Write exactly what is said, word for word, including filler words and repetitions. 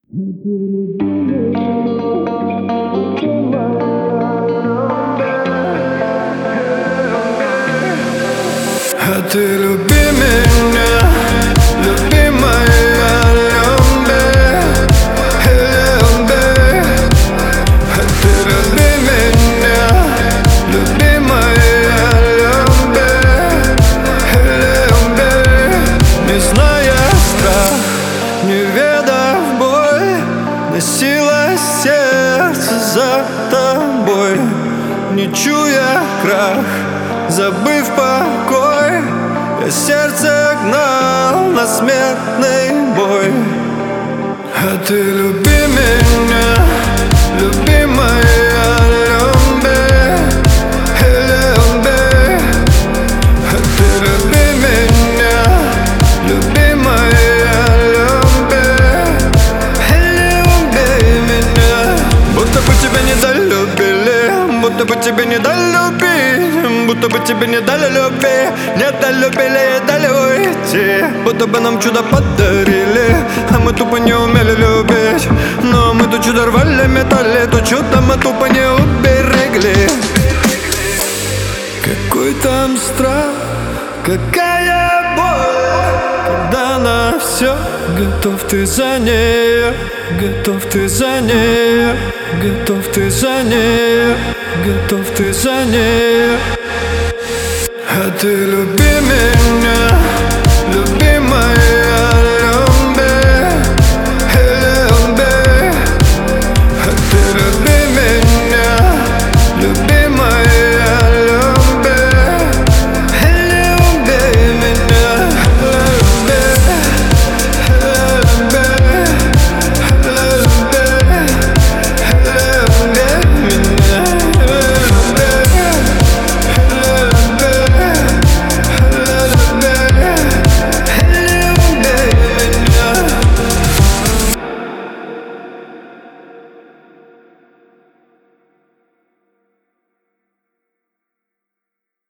А ты люби меня, любимая, люби, люби. А ты люби меня, любимая, люби, люби. Не зная страх, не ведав боль, носилось сердце за тобой, не чуя крах, забыв покой, я сердце гнал на смертный бой. А ты люби меня, любимая, люби, люби. А ты люби меня, любимая, люби, люби меня. Будто бы тебя недолюбили, будто бы тебя недолюбили, будто бы тебе не дали любви, не долюбили и дали уйти. Будто бы нам чудо подарили, а мы тупо не умели любить. Но мы то чудо рвали, метали, то чудо мы тупо не уберегли. Какой там страх, какая боль, когда на все готов ты за нее, готов ты за нее, готов ты за нее, готов ты за нее. А ты люби меня,